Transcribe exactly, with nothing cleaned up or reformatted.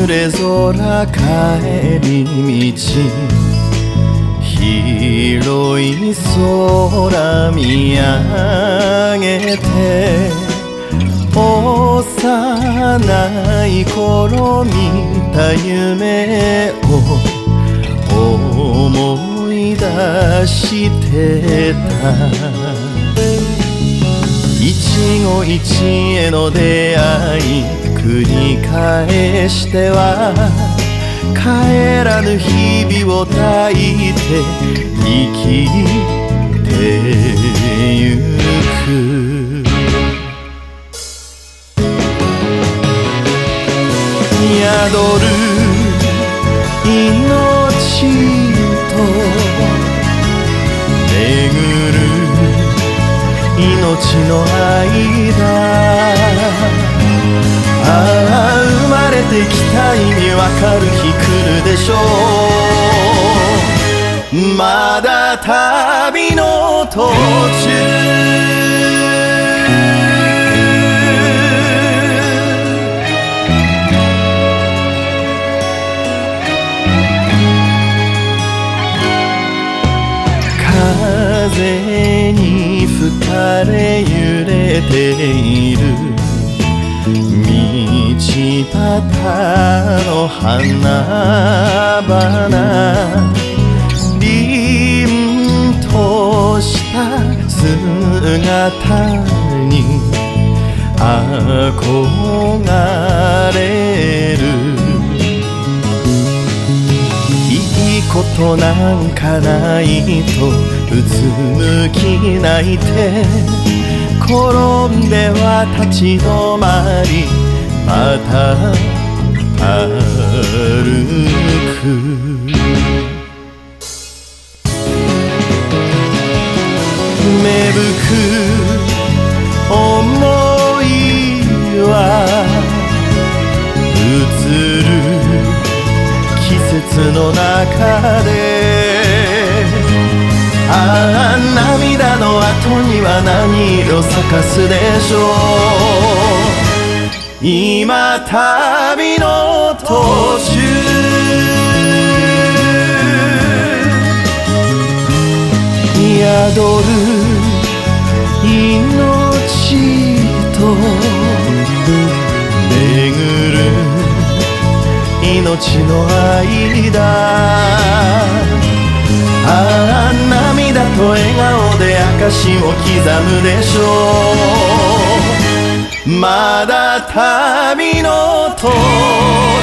濡れ空帰り道、広い空見上げて、幼い頃見た夢を思い出してた。一期一会の出会い繰り返しては、帰らぬ日々を抱いて生きてゆく。宿る命と巡る命の間、ああ生まれてきた意味わかる日来るでしょう。まだ旅の途中、風に吹かれ揺れている道端の花々、凛とした姿に憧れる。いいことなんかないとうつむき泣いて、転んでは立ち止まりまた歩く。芽吹く想いは移る季節の中で、ああ涙の後には何色咲かすでしょう。今旅の途中、宿る命と巡る命の間、ああ涙と笑顔で証を刻むでしょう。まだ旅の途中